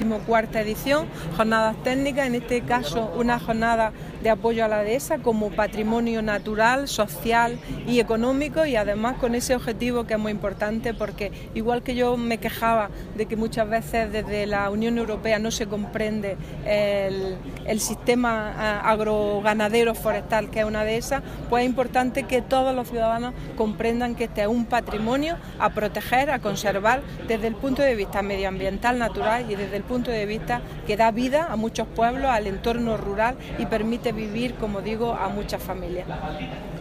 Cuarta edición, jornadas técnicas, en este caso una jornada de apoyo a la dehesa como patrimonio natural, social y económico, y además con ese objetivo que es muy importante, porque igual que yo me quejaba de que muchas veces desde la Unión Europea no se comprende el sistema agroganadero forestal que es una dehesa, pues es importante que todos los ciudadanos comprendan que este es un patrimonio a proteger, a conservar desde el punto de vista medioambiental, natural y desde el punto de vista que da vida a muchos pueblos, al entorno rural y permite vivir, como digo, a muchas familias.